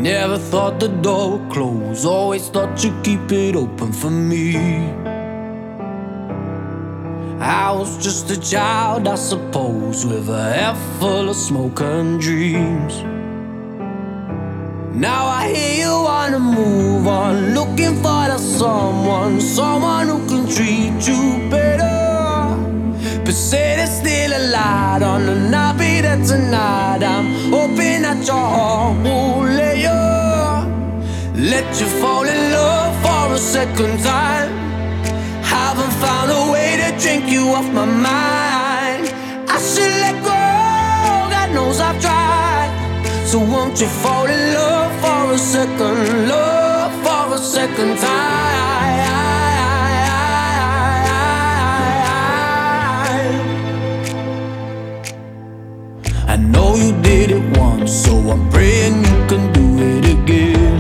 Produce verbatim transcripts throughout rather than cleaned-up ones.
Never thought the door would close, always thought you'd keep it open for me. I was just a child, I suppose, with a head full of smoke and dreams. Now I hear you wanna move on, looking for the someone, someone who can treat you better. But say there's still a light on, and I'll be there tonight. I'm hoping that your heart won't let you, let you fall in love for a second time. Haven't found a way to drink you off my mind. I should let go, God knows I've tried. So won't you fall in love for a second, love for a second time. I know you did it once, so I'm praying you can do it again.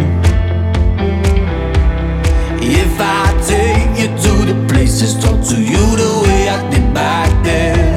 If I take you to the places, talk to you the way I did back then.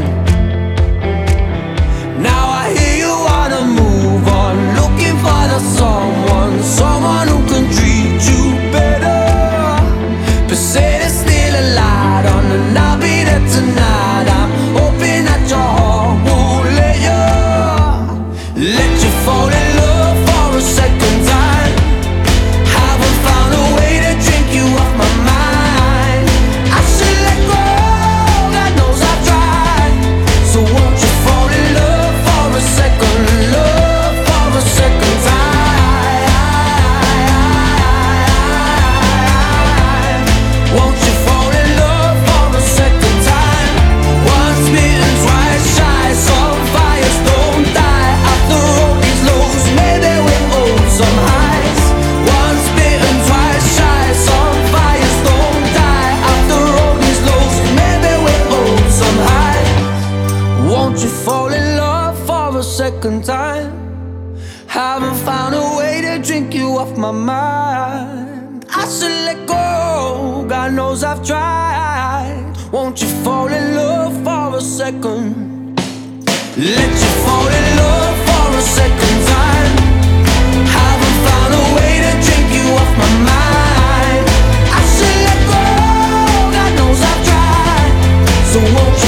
Now I hear you wanna move on, looking for the someone, someone who can treat you better. But say there's still a light on, and I'll be there tonight. I'm hoping that your heart won't let you, let you fall in love for a second time. Haven't found a way to drink you off my mind. I should let go, God knows I've tried. So won't you fall in love for a second, love for a second time. Won't you fall in love for a second time? Once bitten, twice shy, some fires don't die. After all these lows, maybe we'll hold some highs. Once bitten, twice shy, some fires don't die. After all these lows, maybe we'll hold some highs. Won't you fall in love for a second time? Haven't found a way to drink you off my mind. I should let go, God knows I've tried. Won't you fall in love for a second? Let you fall in love for a second time. Haven't found a way to drink you off my mind. I should let go, God knows I've tried. So won't you